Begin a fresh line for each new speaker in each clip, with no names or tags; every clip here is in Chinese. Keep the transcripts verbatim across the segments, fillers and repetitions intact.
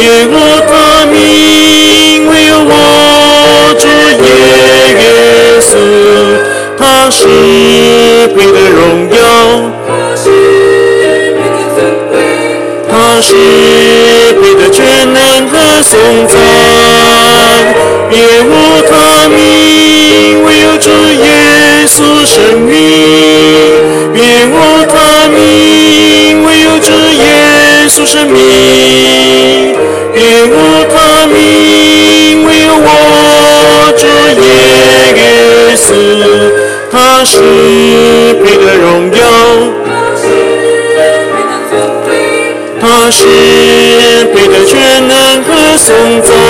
别无他名，唯有我主耶稣，他是配得荣耀，他是配得全能和颂赞。别无他名，唯有主耶稣生命。别无他名，唯有主耶稣生命。别无他名，唯有我主耶稣，他是配得荣耀，他是配得全能和颂赞。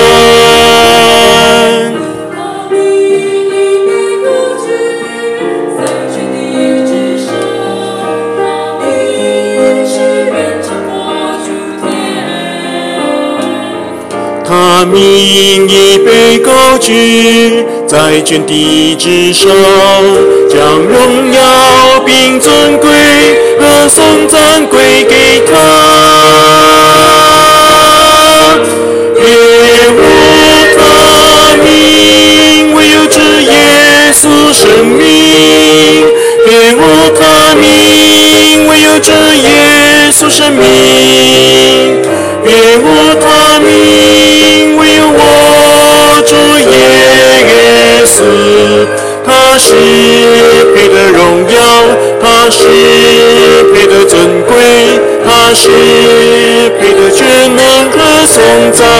他名已被高举在全地之上，将荣耀并尊贵和颂赞归给他。别无他名，唯有主耶稣生命。别无他名，唯有主耶稣生命。别无他名，唯有我主耶稣，他是配得荣耀，他是配得尊贵，他是配得全能和颂赞。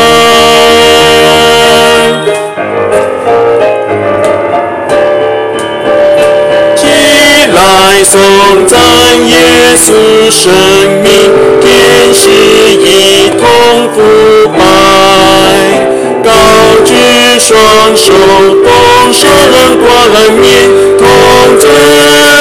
起来颂赞耶稣生命，天使一同腐败，高举双手，同手人挂了面，同尊